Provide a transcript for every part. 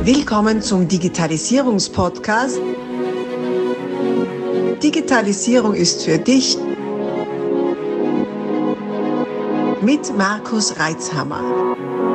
Willkommen zum Digitalisierungspodcast. Digitalisierung ist für dich mit Markus Reitzhammer.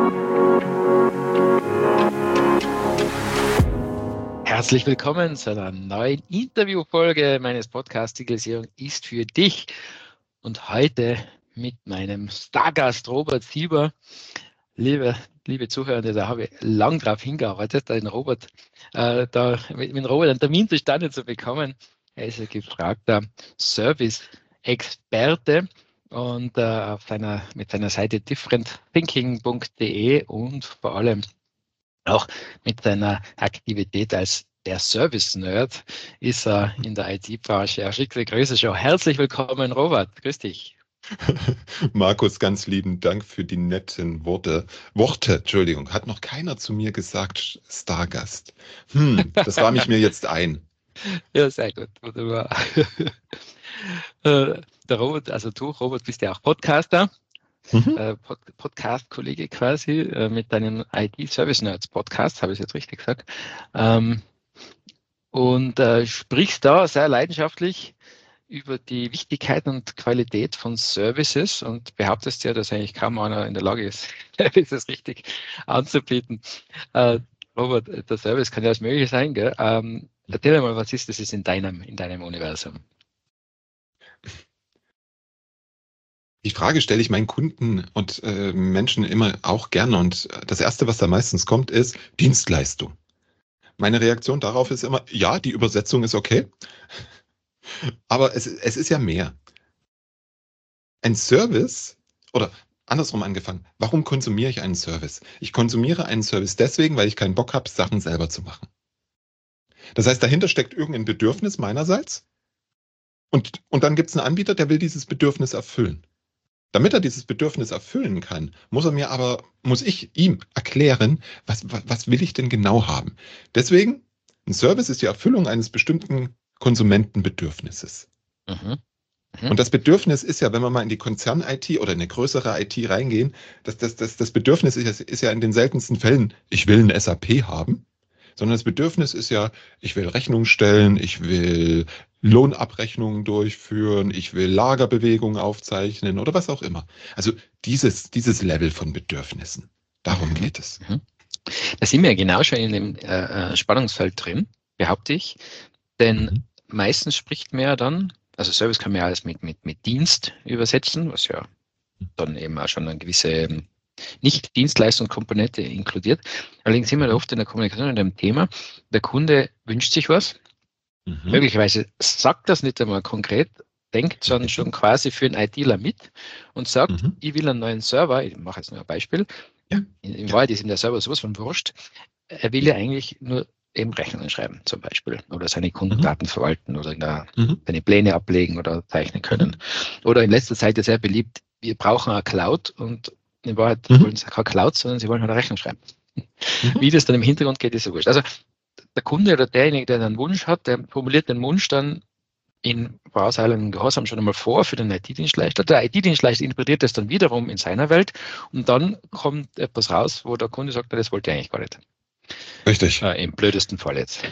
Herzlich willkommen zu einer neuen Interviewfolge meines Podcasts Digitalisierung ist für dich. Und heute mit meinem Stargast Robert Sieber. Liebe Zuhörende, da habe ich lang drauf hingearbeitet, mit Robert einen Termin zustande zu bekommen. Er ist ein gefragter Service-Experte und mit seiner Seite differentthinking.de und vor allem auch mit seiner Aktivität als der Service-Nerd ist er in der IT-Branche. Schicke Grüße schon. Herzlich willkommen, Robert. Grüß dich. Markus, ganz lieben Dank für die netten Worte. Entschuldigung, hat noch keiner zu mir gesagt, Stargast. Das rahme ich mir jetzt ein. Ja, sehr gut. Wunderbar. Der Robert, also du, Robert, bist ja auch Podcaster. Podcast-Kollege quasi mit deinem IT-Service-Nerds-Podcast, habe ich es jetzt richtig gesagt. Und sprichst da sehr leidenschaftlich über die Wichtigkeit und Qualität von Services und behauptest ja, dass eigentlich kaum einer in der Lage ist, Services richtig anzubieten. Robert, der Service kann ja alles Mögliche sein, gell? Erzähl mal, was ist das in deinem Universum? Die Frage stelle ich meinen Kunden und Menschen immer auch gerne. Und das Erste, was da meistens kommt, ist Dienstleistung. Meine Reaktion darauf ist immer, ja, die Übersetzung ist okay, aber es ist ja mehr. Ein Service, oder andersrum angefangen, warum konsumiere ich einen Service? Ich konsumiere einen Service deswegen, weil ich keinen Bock habe, Sachen selber zu machen. Das heißt, dahinter steckt irgendein Bedürfnis meinerseits und dann gibt es einen Anbieter, der will dieses Bedürfnis erfüllen. Damit er dieses Bedürfnis erfüllen kann, muss ich ihm erklären, was will ich denn genau haben. Deswegen, ein Service ist die Erfüllung eines bestimmten Konsumentenbedürfnisses. Und das Bedürfnis ist ja, wenn wir mal in die Konzern-IT oder in eine größere IT reingehen, das Bedürfnis ist ja in den seltensten Fällen, ich will ein SAP haben, sondern das Bedürfnis ist ja, ich will Rechnung stellen, ich will Lohnabrechnungen durchführen, ich will Lagerbewegungen aufzeichnen oder was auch immer. Also dieses Level von Bedürfnissen, darum geht es. Da sind wir ja genau schon in dem Spannungsfeld drin, behaupte ich, denn meistens spricht man ja dann, also Service kann man ja alles mit Dienst übersetzen, was ja dann eben auch schon eine gewisse Nicht-Dienstleistungskomponente inkludiert. Allerdings sind wir da oft in der Kommunikation in dem Thema, der Kunde wünscht sich was, möglicherweise sagt das nicht einmal konkret, denkt sondern schon quasi für einen ITler mit und sagt, ich will einen neuen Server, ich mache jetzt nur ein Beispiel, in Wahrheit ist ihm der Server sowas von wurscht, er will ja eigentlich nur eben Rechnungen schreiben zum Beispiel oder seine Kundendaten verwalten oder seine Pläne ablegen oder zeichnen können. Oder in letzter Zeit ja sehr beliebt, wir brauchen eine Cloud und in Wahrheit wollen sie keine Cloud, sondern sie wollen halt eine Rechnung schreiben. Wie das dann im Hintergrund geht, ist so wurscht. Also der Kunde oder derjenige, der einen Wunsch hat, der formuliert den Wunsch dann in vorauseilendem Gehorsam schon einmal vor für den IT-Dienstleister. Der IT-Dienstleister interpretiert das dann wiederum in seiner Welt und dann kommt etwas raus, wo der Kunde sagt, das wollte er eigentlich gar nicht. Richtig. Im blödesten Fall jetzt.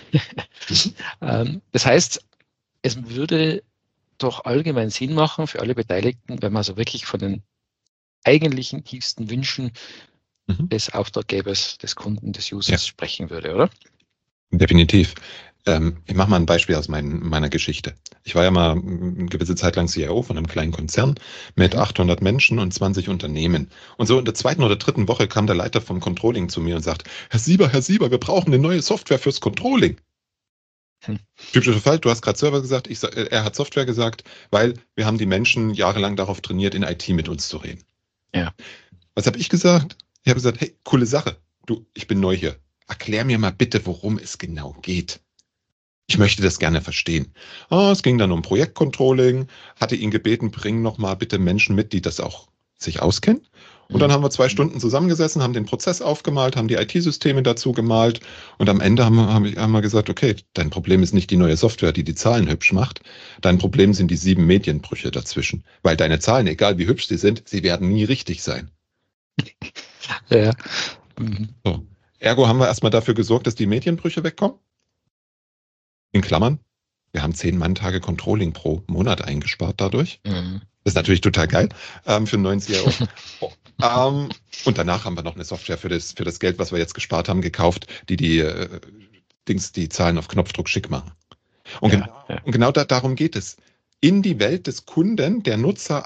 Das heißt, es würde doch allgemein Sinn machen für alle Beteiligten, wenn man so wirklich von den eigentlichen tiefsten Wünschen des Auftraggebers, des Kunden, des Users sprechen würde, oder? Definitiv. Ich mache mal ein Beispiel aus meiner Geschichte. Ich war ja mal eine gewisse Zeit lang CIO von einem kleinen Konzern mit 800 Menschen und 20 Unternehmen. Und so in der zweiten oder dritten Woche kam der Leiter vom Controlling zu mir und sagt, Herr Sieber, wir brauchen eine neue Software fürs Controlling. Typischer Fall, du hast gerade Server gesagt, er hat Software gesagt, weil wir haben die Menschen jahrelang darauf trainiert, in IT mit uns zu reden. Ja. Was habe ich gesagt? Ich habe gesagt, hey, coole Sache. Ich bin neu hier. Erklär mir mal bitte, worum es genau geht. Ich möchte das gerne verstehen. Es ging dann um Projektcontrolling, hatte ihn gebeten, bring noch mal bitte Menschen mit, die das auch sich auskennen. Und dann haben wir 2 Stunden zusammengesessen, haben den Prozess aufgemalt, haben die IT-Systeme dazu gemalt und am Ende haben wir gesagt, okay, dein Problem ist nicht die neue Software, die Zahlen hübsch macht. Dein Problem sind die 7 Medienbrüche dazwischen. Weil deine Zahlen, egal wie hübsch sie sind, sie werden nie richtig sein. Ja. So. Ergo haben wir erstmal dafür gesorgt, dass die Medienbrüche wegkommen. In Klammern, wir haben 10 Manntage Controlling pro Monat eingespart dadurch. Mhm. Das ist natürlich total geil für einen neuen CIO. Und danach haben wir noch eine Software für das Geld, was wir jetzt gespart haben, gekauft, die Zahlen auf Knopfdruck schick machen. Und genau darum geht es. In die Welt des Kunden, der Nutzer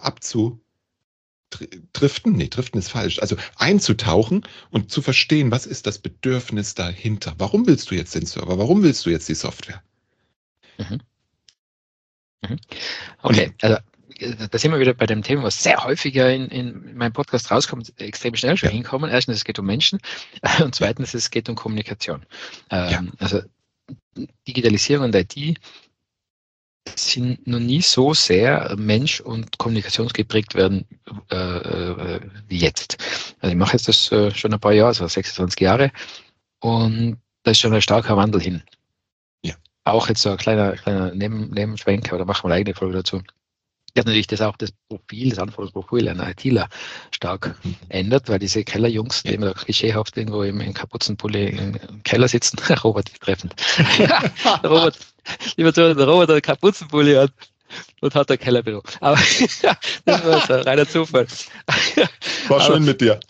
driften ist falsch, also einzutauchen und zu verstehen, was ist das Bedürfnis dahinter? Warum willst du jetzt den Server? Warum willst du jetzt die Software? Mhm. Mhm. Okay, also da sind wir wieder bei dem Thema, was sehr häufiger in meinem Podcast rauskommt, extrem schnell schon hinkommen. Erstens, es geht um Menschen und zweitens, es geht um Kommunikation. Also Digitalisierung und IT sind noch nie so sehr Mensch- und kommunikationsgeprägt werden wie jetzt. Also ich mache jetzt das schon ein paar Jahre, also 26 Jahre, und da ist schon ein starker Wandel hin. Ja. Auch jetzt so ein kleiner Nebenschwenker, oder machen wir eine eigene Folge dazu. Dass natürlich das Anforderungsprofil einer ITler stark ändert, weil diese Kellerjungs, die immer klischeehaft irgendwo im Kapuzenpulli im Keller sitzen, Robert betreffend. Robert, lieber Zuhörer, der Robert hat einen Kapuzenpulli und hat ein Kellerbüro. Aber das war so ein reiner Zufall. War schön mit dir.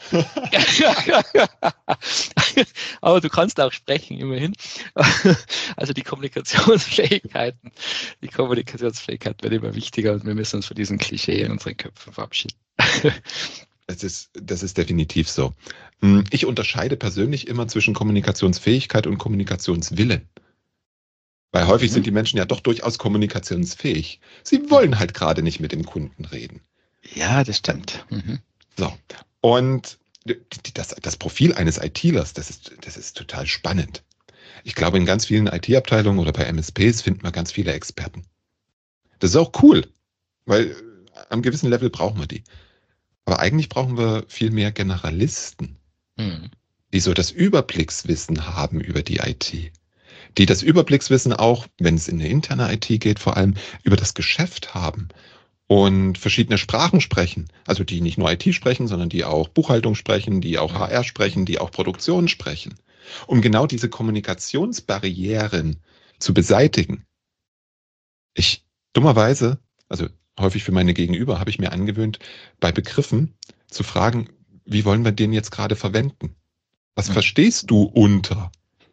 Aber du kannst auch sprechen, immerhin. Also die Kommunikationsfähigkeit wird immer wichtiger und wir müssen uns von diesen Klischee in unseren Köpfen verabschieden. Das ist definitiv so. Ich unterscheide persönlich immer zwischen Kommunikationsfähigkeit und Kommunikationswillen. Weil häufig sind die Menschen ja doch durchaus kommunikationsfähig. Sie wollen halt gerade nicht mit dem Kunden reden. Ja, das stimmt. Mhm. So. Und das Profil eines ITlers, das ist total spannend. Ich glaube, in ganz vielen IT-Abteilungen oder bei MSPs finden wir ganz viele Experten. Das ist auch cool, weil am gewissen Level brauchen wir die. Aber eigentlich brauchen wir viel mehr Generalisten, die so das Überblickswissen haben über die IT. Die das Überblickswissen auch, wenn es in eine interne IT geht, vor allem über das Geschäft haben und verschiedene Sprachen sprechen. Also die nicht nur IT sprechen, sondern die auch Buchhaltung sprechen, die auch HR sprechen, die auch Produktion sprechen. Um genau diese Kommunikationsbarrieren zu beseitigen. Dummerweise, also häufig für meine Gegenüber, habe ich mir angewöhnt, bei Begriffen zu fragen, wie wollen wir den jetzt gerade verwenden? Was verstehst du unter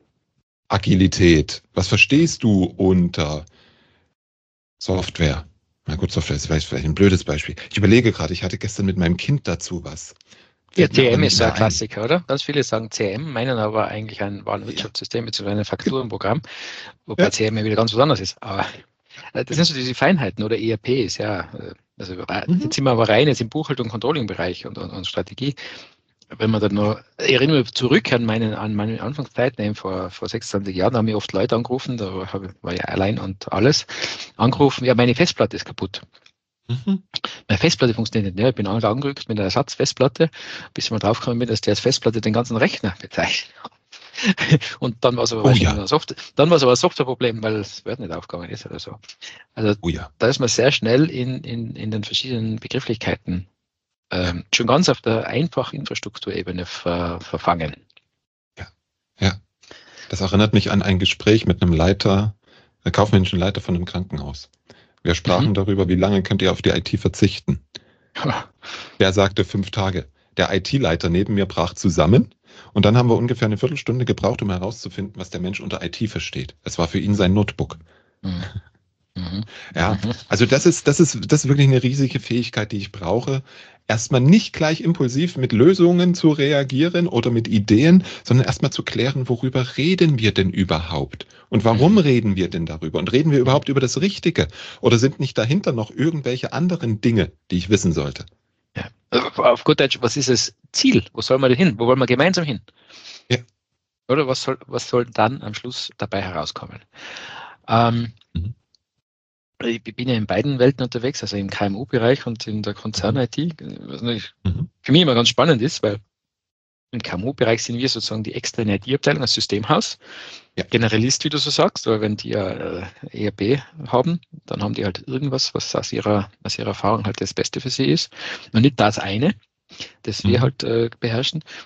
Agilität? Was verstehst du unter Software? Na gut, Software ist vielleicht ein blödes Beispiel. Ich überlege gerade, ich hatte gestern mit meinem Kind dazu was. Ja, CM ist so ein Klassiker, oder? Ganz viele sagen CM, meinen aber eigentlich ein Warenwirtschaftssystem bzw. ein Fakturenprogramm, wobei CM ja wieder ganz was anderes ist. Aber das sind so diese Feinheiten oder ERPs, ja. Also jetzt sind wir aber rein jetzt im Buchhaltung- und Controlling-Bereich und Strategie. Wenn man dann noch, ich erinnere mich zurück an meine Anfangszeiten, vor 26 Jahren haben mich oft Leute angerufen, da war ich allein und alles, angerufen, ja, meine Festplatte ist kaputt. Meine Festplatte funktioniert nicht. Ja, ich bin angerückt mit einer Ersatzfestplatte, bis ich mal draufgekommen bin, dass der als Festplatte den ganzen Rechner bezeichnet. Und dann war es aber ein Softwareproblem, weil das Word nicht aufgegangen ist oder so. Also da ist man sehr schnell in den verschiedenen Begrifflichkeiten schon ganz auf der einfachen Infrastrukturebene verfangen. Ja. Das erinnert mich an ein Gespräch mit einem kaufmännischen Leiter von einem Krankenhaus. Wir sprachen darüber, wie lange könnt ihr auf die IT verzichten. Der sagte 5 Tage. Der IT-Leiter neben mir brach zusammen und dann haben wir ungefähr eine Viertelstunde gebraucht, um herauszufinden, was der Mensch unter IT versteht. Es war für ihn sein Notebook. Ja, also das ist wirklich eine riesige Fähigkeit, die ich brauche. Erstmal nicht gleich impulsiv mit Lösungen zu reagieren oder mit Ideen, sondern erstmal zu klären, worüber reden wir denn überhaupt? Und warum reden wir denn darüber? Und reden wir überhaupt über das Richtige? Oder sind nicht dahinter noch irgendwelche anderen Dinge, die ich wissen sollte? Ja. Auf gut Deutsch, was ist das Ziel? Wo soll man denn hin? Wo wollen wir gemeinsam hin? Ja. Oder was soll dann am Schluss dabei herauskommen? Ich bin ja in beiden Welten unterwegs, also im KMU-Bereich und in der Konzern-IT, was natürlich für mich immer ganz spannend ist, weil im KMU-Bereich sind wir sozusagen die externe IT-Abteilung, das Systemhaus, Generalist, wie du so sagst, weil wenn die ja ERP haben, dann haben die halt irgendwas, was aus ihrer Erfahrung halt das Beste für sie ist und nicht das eine, das wir halt beherrschen.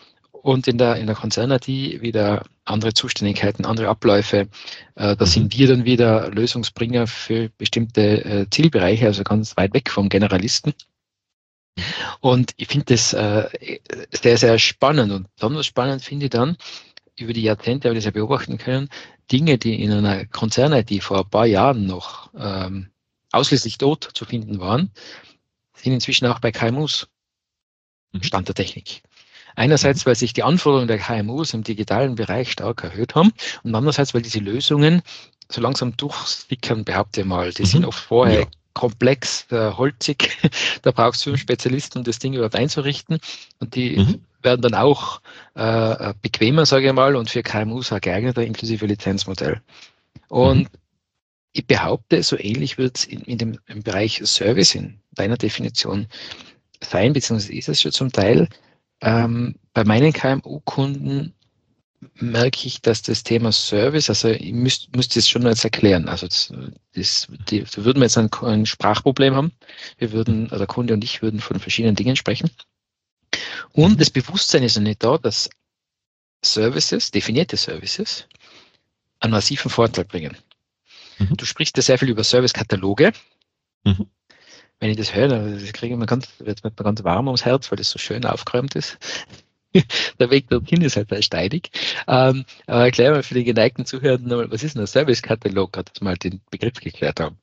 Und in der Konzern-IT wieder andere Zuständigkeiten, andere Abläufe. Da sind wir dann wieder Lösungsbringer für bestimmte Zielbereiche, also ganz weit weg vom Generalisten. Und ich finde das sehr, sehr spannend. Und besonders spannend finde ich dann, über die Jahrzehnte habe ich das ja beobachten können, Dinge, die in einer Konzern-IT vor ein paar Jahren noch ausschließlich dort zu finden waren, sind inzwischen auch bei KMUs Stand der Technik. Einerseits, weil sich die Anforderungen der KMUs im digitalen Bereich stark erhöht haben und andererseits, weil diese Lösungen so langsam durchsickern, behaupte ich mal. Die sind oft vorher komplex, holzig. Da brauchst du 5 Spezialisten, um das Ding überhaupt einzurichten. Und die werden dann auch bequemer, sage ich mal, und für KMUs auch geeigneter, inklusive Lizenzmodell. Und ich behaupte, so ähnlich wird es im Bereich Service in deiner Definition sein, beziehungsweise ist es schon zum Teil. Bei meinen KMU-Kunden merke ich, dass das Thema Service, also ich müsste es schon jetzt erklären. Also da würden wir jetzt ein Sprachproblem haben. Der Kunde und ich würden von verschiedenen Dingen sprechen. Und das Bewusstsein ist noch nicht da, dass Services, definierte Services, einen massiven Vorteil bringen. Du sprichst ja sehr viel über Service-Kataloge. Wenn ich das höre, dann wird mir ganz warm ums Herz, weil das so schön aufgeräumt ist. Der Weg dorthin ist halt steinig. Aber erklär mal für die geneigten Zuhörer nochmal, was ist denn ein Service-Katalog, gerade dass wir mal den Begriff geklärt haben.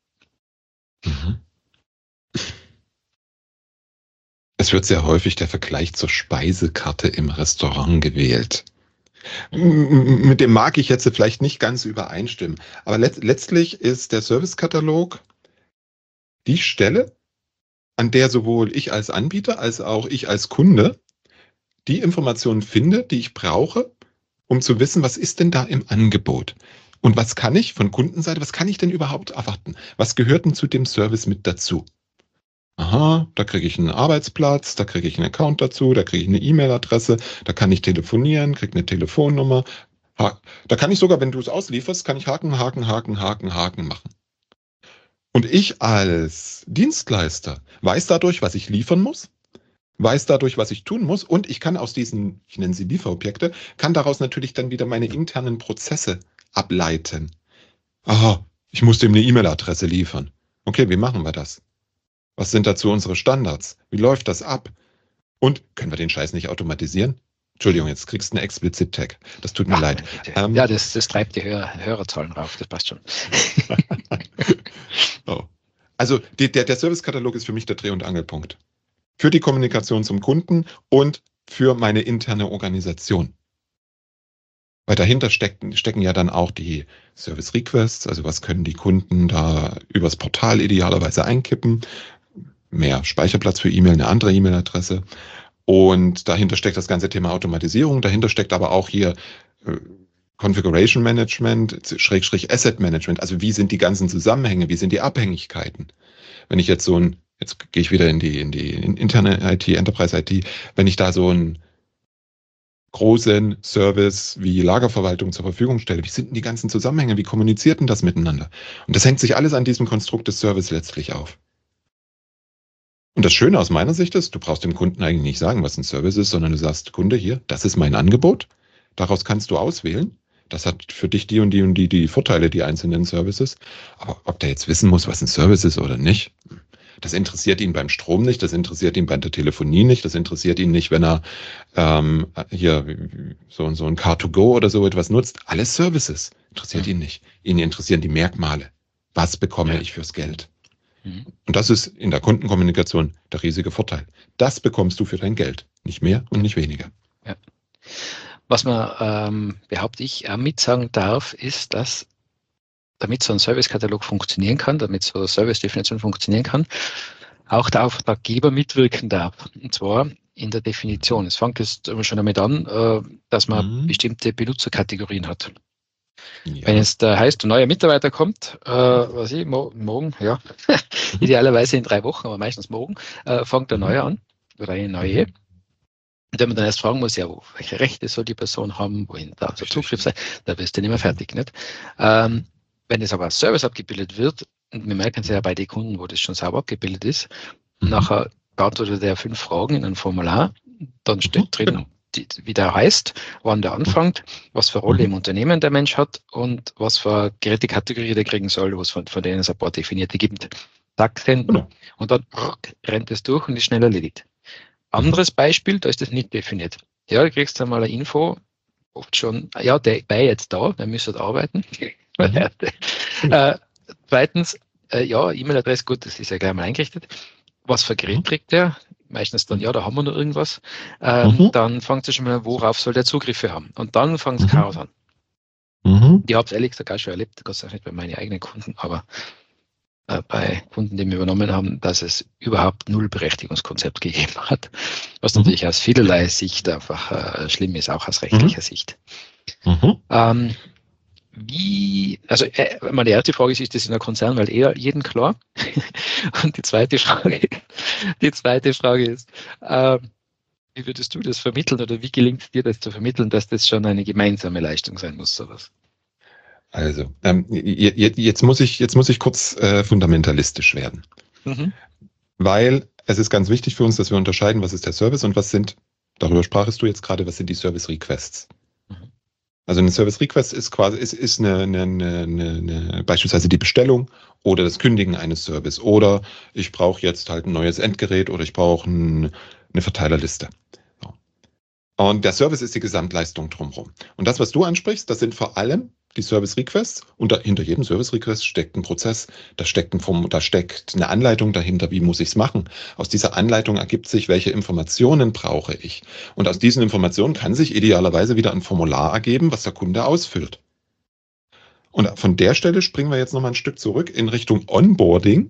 Es wird sehr häufig der Vergleich zur Speisekarte im Restaurant gewählt. Mit dem mag ich jetzt vielleicht nicht ganz übereinstimmen. Aber letztlich ist der Servicekatalog die Stelle, an der sowohl ich als Anbieter als auch ich als Kunde die Informationen finde, die ich brauche, um zu wissen, was ist denn da im Angebot? Und was kann ich von Kundenseite, was kann ich denn überhaupt erwarten? Was gehört denn zu dem Service mit dazu? Aha, da kriege ich einen Arbeitsplatz, da kriege ich einen Account dazu, da kriege ich eine E-Mail-Adresse, da kann ich telefonieren, kriege eine Telefonnummer. Da kann ich sogar, wenn du es auslieferst, kann ich Haken machen. Und ich als Dienstleister weiß dadurch, was ich liefern muss, weiß dadurch, was ich tun muss und ich kann aus diesen, ich nenne sie Lieferobjekte, kann daraus natürlich dann wieder meine internen Prozesse ableiten. Aha, ich muss dem eine E-Mail-Adresse liefern. Okay, wie machen wir das? Was sind dazu unsere Standards? Wie läuft das ab? Und können wir den Scheiß nicht automatisieren? Entschuldigung, jetzt kriegst du einen Explicit-Tag. Das tut mir leid. Ja, das treibt die Hörerzahlen rauf, das passt schon. Oh. Also der Servicekatalog ist für mich der Dreh- und Angelpunkt. Für die Kommunikation zum Kunden und für meine interne Organisation. Weil dahinter stecken ja dann auch die Service Requests, also was können die Kunden da übers Portal idealerweise einkippen. Mehr Speicherplatz für E-Mail, eine andere E-Mail-Adresse. Und dahinter steckt das ganze Thema Automatisierung. Dahinter steckt aber auch hier Configuration Management, / Asset Management. Also wie sind die ganzen Zusammenhänge, wie sind die Abhängigkeiten? Wenn ich jetzt jetzt gehe ich wieder in die interne IT, Enterprise IT, wenn ich da so einen großen Service wie Lagerverwaltung zur Verfügung stelle, wie sind denn die ganzen Zusammenhänge, wie kommuniziert denn das miteinander? Und das hängt sich alles an diesem Konstrukt des Service letztlich auf. Und das Schöne aus meiner Sicht ist, du brauchst dem Kunden eigentlich nicht sagen, was ein Service ist, sondern du sagst, Kunde, hier, das ist mein Angebot. Daraus kannst du auswählen. Das hat für dich die und die Vorteile, die einzelnen Services. Aber ob der jetzt wissen muss, was ein Service ist oder nicht, das interessiert ihn beim Strom nicht, das interessiert ihn bei der Telefonie nicht, das interessiert ihn nicht, wenn er hier so ein Car2Go oder so etwas nutzt. Alles Services interessiert ihn nicht. Ihn interessieren die Merkmale. Was bekomme ich fürs Geld? Und das ist in der Kundenkommunikation der riesige Vorteil. Das bekommst du für dein Geld. Nicht mehr und nicht weniger. Ja. Was man, behaupte ich, mitsagen darf, ist, dass damit so ein Servicekatalog funktionieren kann, damit so eine Service-Definition funktionieren kann, auch der Auftraggeber mitwirken darf. Und zwar in der Definition. Es fängt jetzt schon damit an, dass man bestimmte Benutzerkategorien hat. Ja. Wenn es da heißt, ein neuer Mitarbeiter kommt, morgen, ja, idealerweise in 3 Wochen, aber meistens morgen, fängt der Neue an oder eine Neue. Und wenn man dann erst fragen muss, ja, welche Rechte soll die Person haben, wohin darf der Zugriff sein, da wirst du nicht mehr fertig. Nicht? Wenn es aber als Service abgebildet wird, und wir merken es ja bei den Kunden, wo das schon sauber abgebildet ist, nachher beantwortet er 5 Fragen in einem Formular, dann steht drin, wie der heißt, wann der anfängt, was für Rolle im Unternehmen der Mensch hat und was für Gerätekategorie der kriegen soll, was von denen es ein paar definierte gibt. Zack, senden. Und dann rennt es durch und ist schnell erledigt. Anderes Beispiel, da ist das nicht definiert. Ja, du kriegst einmal eine Info, oft schon, ja, der wäre jetzt da, der müsste arbeiten. Zweitens, ja, E-Mail-Adresse, gut, das ist ja gleich mal eingerichtet. Was für Gerät kriegt der? Meistens dann, ja, da haben wir noch irgendwas. Dann fängt es schon mal, worauf soll der Zugriffe haben? Und dann fängt es Chaos an. Ich habe es ehrlich gesagt auch schon erlebt, Gott sei Dank nicht bei meinen eigenen Kunden, aber bei Kunden, die wir übernommen haben, dass es überhaupt null Berechtigungskonzept gegeben hat, was natürlich aus vielerlei Sicht einfach schlimm ist, auch aus rechtlicher Sicht. Also meine erste Frage ist das in der Konzern, weil jedem klar? Und die zweite Frage ist, wie würdest du das vermitteln oder wie gelingt es dir, das zu vermitteln, dass das schon eine gemeinsame Leistung sein muss, sowas? Also, jetzt muss ich kurz fundamentalistisch werden. Weil es ist ganz wichtig für uns, dass wir unterscheiden, was ist der Service und was sind, darüber sprachest du jetzt gerade, was sind die Service Requests. Also ein Service Request ist quasi ist eine beispielsweise die Bestellung oder das Kündigen eines Service oder ich brauche jetzt halt ein neues Endgerät oder ich brauche eine Verteilerliste. So. Und der Service ist die Gesamtleistung drumherum. Und das, was du ansprichst, das sind vor allem die Service Requests und hinter jedem Service Request steckt ein Prozess, da steckt eine Anleitung dahinter, wie muss ich es machen. Aus dieser Anleitung ergibt sich, welche Informationen brauche ich. Und aus diesen Informationen kann sich idealerweise wieder ein Formular ergeben, was der Kunde ausfüllt. Und von der Stelle springen wir jetzt nochmal ein Stück zurück in Richtung Onboarding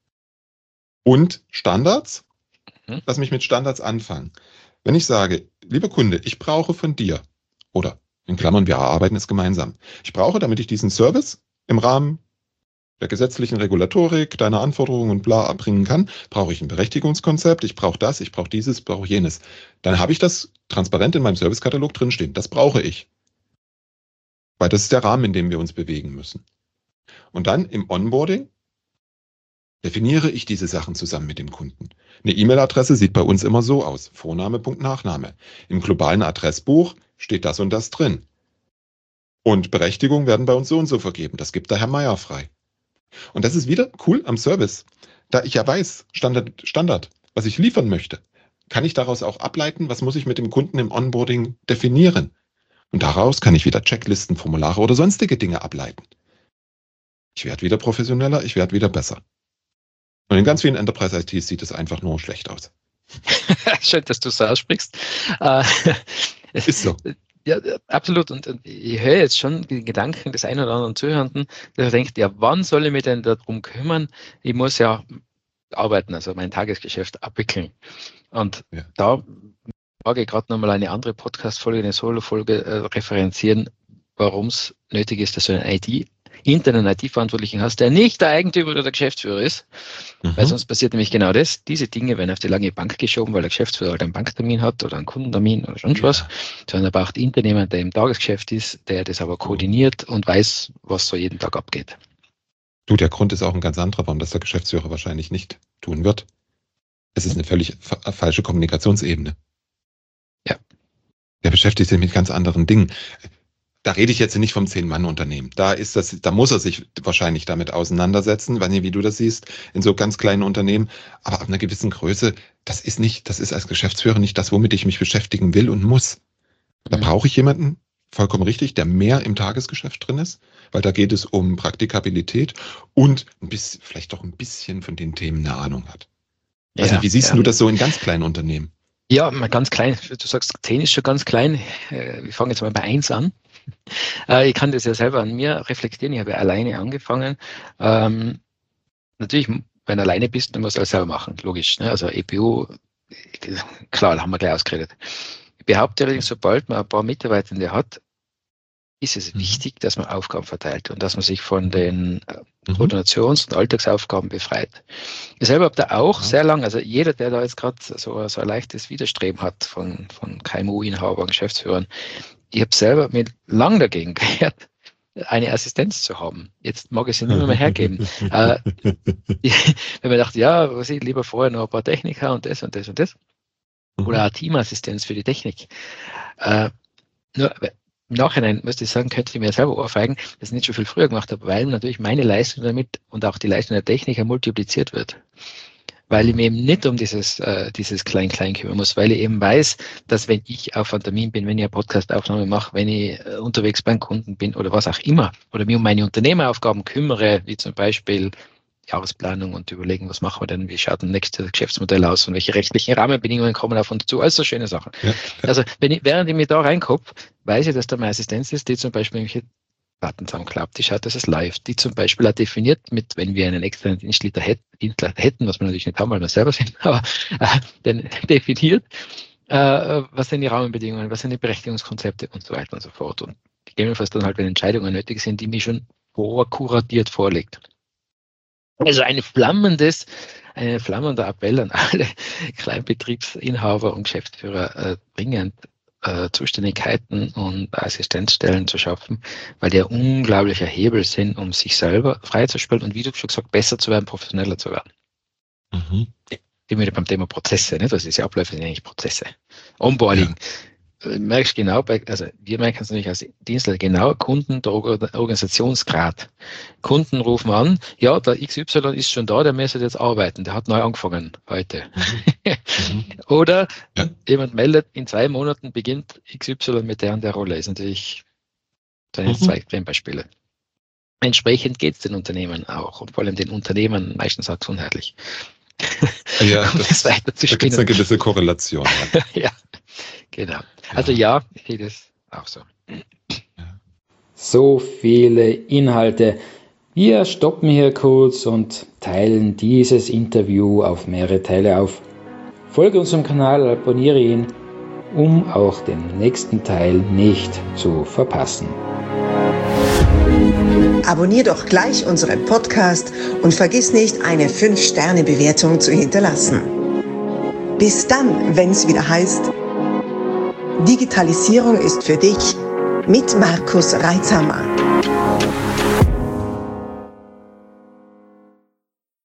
und Standards. Lass mich mit Standards anfangen. Wenn ich sage, lieber Kunde, ich brauche von dir oder in Klammern, wir erarbeiten es gemeinsam. Ich brauche, damit ich diesen Service im Rahmen der gesetzlichen Regulatorik, deiner Anforderungen und bla erbringen kann, brauche ich ein Berechtigungskonzept, ich brauche das, ich brauche dieses, brauche jenes. Dann habe ich das transparent in meinem Servicekatalog drinstehen. Das brauche ich. Weil das ist der Rahmen, in dem wir uns bewegen müssen. Und dann im Onboarding definiere ich diese Sachen zusammen mit dem Kunden. Eine E-Mail-Adresse sieht bei uns immer so aus. Vorname, Punkt, Nachname. Im globalen Adressbuch steht das und das drin. Und Berechtigungen werden bei uns so und so vergeben. Das gibt der Herr Meier frei. Und das ist wieder cool am Service. Da ich ja weiß, Standard, was ich liefern möchte, kann ich daraus auch ableiten, was muss ich mit dem Kunden im Onboarding definieren. Und daraus kann ich wieder Checklisten, Formulare oder sonstige Dinge ableiten. Ich werde wieder professioneller, ich werde wieder besser. Und in ganz vielen Enterprise-ITs sieht es einfach nur schlecht aus. Schön, dass du es so aussprichst. Ist so. Ja, absolut. Und ich höre jetzt schon die Gedanken des einen oder anderen Zuhörenden, der denkt, ja, wann soll ich mich denn darum kümmern? Ich muss ja arbeiten, also mein Tagesgeschäft abwickeln. Und da mag ich gerade nochmal eine andere Podcast-Folge, eine Solo-Folge referenzieren, warum es nötig ist, dass du einen internen IT-Verantwortlichen hast, der nicht der Eigentümer oder der Geschäftsführer ist, weil sonst passiert nämlich genau das. Diese Dinge werden auf die lange Bank geschoben, weil der Geschäftsführer halt einen Banktermin hat oder einen Kundentermin oder sonst was, sondern er braucht intern jemanden, der im Tagesgeschäft ist, der das aber koordiniert und weiß, was so jeden Tag abgeht. Du, der Grund ist auch ein ganz anderer, warum das der Geschäftsführer wahrscheinlich nicht tun wird. Es ist eine völlig falsche Kommunikationsebene. Ja. Der beschäftigt sich mit ganz anderen Dingen. Da rede ich jetzt nicht vom 10-Mann-Unternehmen. Da muss er sich wahrscheinlich damit auseinandersetzen, weiß nicht, wie du das siehst, in so ganz kleinen Unternehmen. Aber ab einer gewissen Größe, das ist als Geschäftsführer nicht das, womit ich mich beschäftigen will und muss. Da brauche ich jemanden, vollkommen richtig, der mehr im Tagesgeschäft drin ist, weil da geht es um Praktikabilität und vielleicht doch ein bisschen von den Themen eine Ahnung hat. Also wie siehst du das so in ganz kleinen Unternehmen? Ja, mal ganz klein. Du sagst, 10 ist schon ganz klein. Wir fangen jetzt mal bei 1 an. Ich kann das ja selber an mir reflektieren. Ich habe ja alleine angefangen. Natürlich, wenn du alleine bist, dann musst du alles selber machen. Logisch. Ne? Also EPU, klar, haben wir gleich ausgeredet. Ich behaupte allerdings, sobald man ein paar Mitarbeitende hat, ist es wichtig, dass man Aufgaben verteilt und dass man sich von den Koordinations- und Alltagsaufgaben befreit. Ich selber habe da auch sehr lange, also jeder, der da jetzt gerade so ein leichtes Widerstreben hat von KMU-Inhabern, Geschäftsführern, ich habe selber mir lang dagegen gewehrt, eine Assistenz zu haben. Jetzt mag ich sie nicht mehr hergeben. Wenn man dachte, ja, was ich lieber vorher noch ein paar Techniker und das und das und das. oder auch Teamassistenz für die Technik. Nur im Nachhinein, muss ich sagen, könnte ich mir selber ohrfeigen, dass ich nicht schon viel früher gemacht habe, weil natürlich meine Leistung damit und auch die Leistung der Techniker multipliziert wird. Weil ich mir eben nicht um dieses Klein-Klein kümmern muss, weil ich eben weiß, dass wenn ich auf einem Termin bin, wenn ich eine Podcast-Aufnahme mache, wenn ich unterwegs beim Kunden bin oder was auch immer, oder mich um meine Unternehmeraufgaben kümmere, wie zum Beispiel Jahresplanung und überlegen, was machen wir denn, wie schaut ein nächstes Geschäftsmodell aus und welche rechtlichen Rahmenbedingungen kommen auf uns zu, also schöne Sachen. Ja. Also während ich mich da reinkopfe, weiß ich, dass da meine Assistenz ist, die zum Beispiel irgendwelche Daten zusammenklappt, die schaut, dass es läuft, die zum Beispiel auch definiert mit, wenn wir einen externen Dienstleister hätten, was wir natürlich nicht haben, weil wir selber sind, aber dann definiert, was sind die Rahmenbedingungen, was sind die Berechtigungskonzepte und so weiter und so fort. Und gegebenenfalls dann halt, wenn Entscheidungen nötig sind, die mir schon vorkuratiert vorlegt. Also ein flammender Appell an alle Kleinbetriebsinhaber und Geschäftsführer, dringend Zuständigkeiten und Assistenzstellen zu schaffen, weil die ein unglaublicher Hebel sind, um sich selber freizuspielen und wie du schon gesagt, besser zu werden, professioneller zu werden. Immer wieder beim Thema Prozesse, nicht? Also diese Abläufe sind eigentlich Prozesse. Onboarding. Ja. Merkst genau, wir merken es natürlich als Dienstleister genau, Kunden, der Organisationsgrad. Kunden rufen an, ja, der XY ist schon da, der müsste jetzt arbeiten, der hat neu angefangen heute. Oder jemand meldet, in 2 Monaten beginnt XY mit der und der Rolle. Ist natürlich, das sind jetzt 2 Extrembeispiele. Entsprechend geht es den Unternehmen auch und vor allem den Unternehmen meistens auch gesundheitlich. Ja, das weiter zu spinnen. Da gibt es eine gewisse Korrelation. Ja, genau. Also ja, ich sehe das auch so. So viele Inhalte. Wir stoppen hier kurz und teilen dieses Interview auf mehrere Teile auf. Folge unserem Kanal, abonniere ihn, um auch den nächsten Teil nicht zu verpassen. Abonnier doch gleich unseren Podcast und vergiss nicht, eine 5-Sterne-Bewertung zu hinterlassen. Bis dann, wenn es wieder heißt, Digitalisierung ist für dich mit Markus Reitzhammer.